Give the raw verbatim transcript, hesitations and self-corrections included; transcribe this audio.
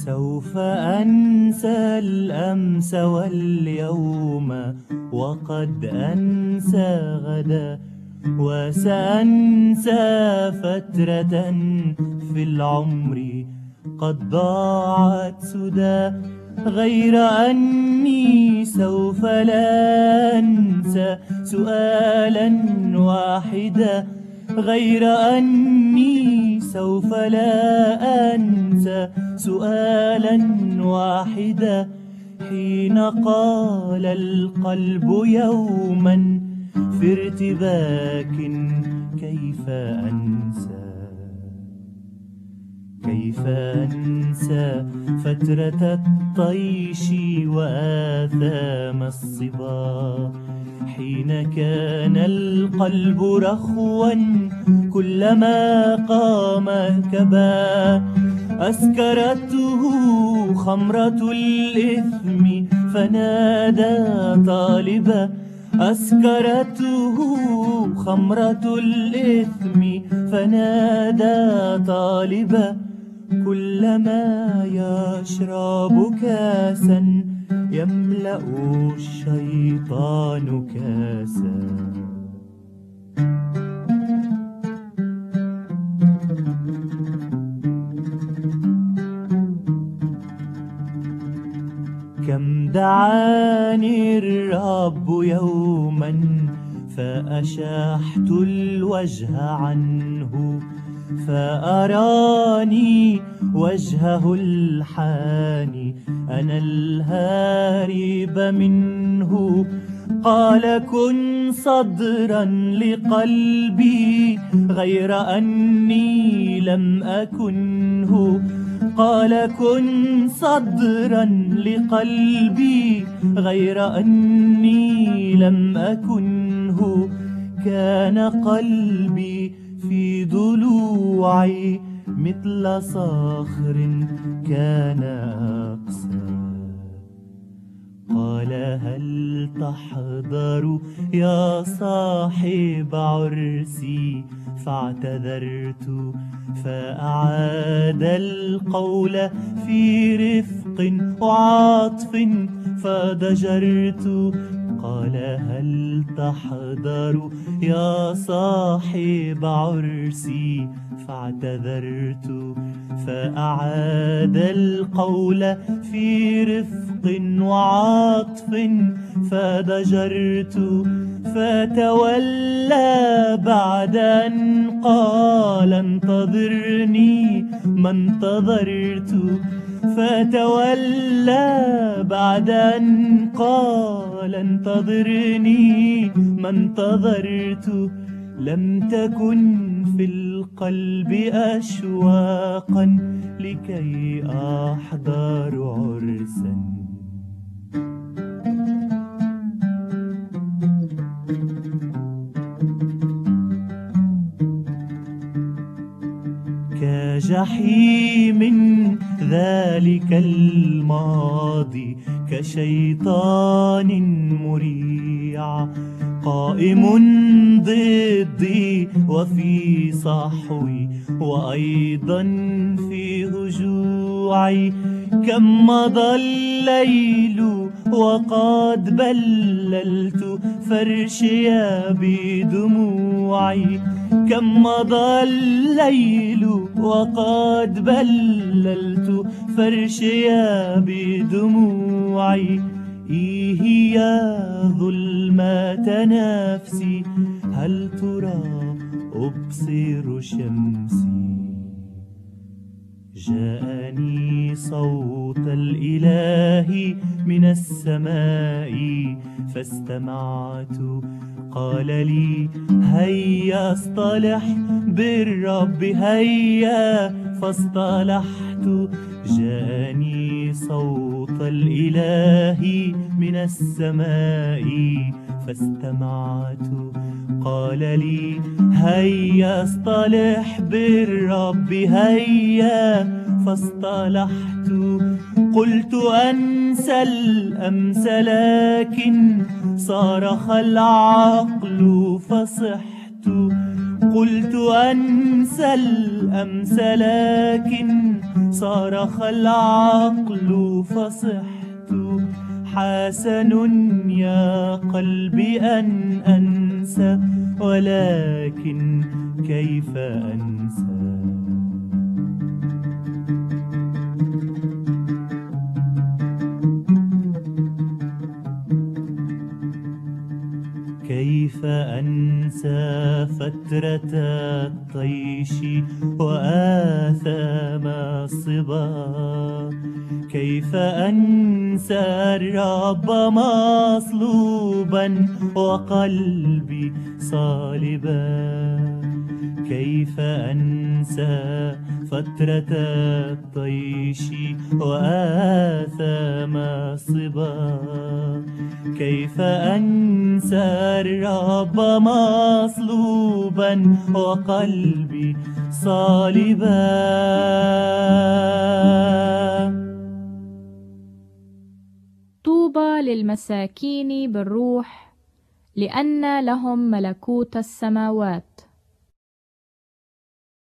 سوف أنسى الأمس واليوم وقد أنسى غدا، وسأنسى فترة في العمر قد ضاعت سدى، غير أني سوف لا أنسى سؤالا واحدا، غير أني سوف لا أنسى سؤالا واحدا. حين قال القلب يوما في ارتباك كيف أنسى، كيف أنسى فترة الطيش وآثام الصبا، حين كان القلب رخوا كلما قام كبا، أسكرته خمرة الإثم فنادى طالبا، أسكرته خمرة الإثم فنادى طالبا، كلما يشرب كاسا يملأ الشيطان كاسا. كم دعاني الرب يوما فأشحت الوجه عنه، فأراني وجهه الحاني أنا الهارب منه. قال كن صدرا لقلبي غير أني لم أكنه، قال كن صدرا لقلبي غير أني لم أكنه. كان قلبي في ضلوعي مثل صخر كان أقسى. قال هل تحضر يا صاحب عرسي، فاعتذرت فأعاد القول في رفق وعطف فضجرت. قال هل تحضر يا صاحب عرسي، فاعتذرت فأعاد القول في رفق وعطف فضجرت. فتولى بعد أن قال انتظرني ما انتظرت، فتولى بعد أن قال انتظرني ما انتظرت. لم تكن في القلب أشواقا لكي أحضر عرسا. كجحيم ذلك الماضي، كشيطان مريع قائم ضدي وفي صحوي وأيضا في هجوعي. كم مضى الليل وقد بللت فرشي بدموعي، كم مضى الليل وقد بللت فرشي بدموعي. إيه يا ظلمة نفسي هل ترى أبصر شمسي. جاءني صوت الإله من السماء فاستمعت. قال لي هيا اصطلح بالرب هيا، فاصطلحت. جاءني صوت الإله من السماء فاستمعت. قال لي هيا اصطلح بالرب هيا، فاصطلحت. قلت أنسى الأمس لكن صارخ العقل فصحت. قلت أنسى الأمس لكن صارخ العقل فصحت. حسن يا قلبي أن أنسى، ولكن كيف أنسى؟ كيف أنسى فترة الطيش وآثام الصبا؟ كيف أنسى الرب مصلوبا وقلبي صالبا؟ كيف أنسى فترة الطيش وآثام الصبا؟ كيف أنسى الرب مصلوبا وقلبي صالبا؟ طوبى للمساكين بالروح، لأن لهم ملكوت السماوات.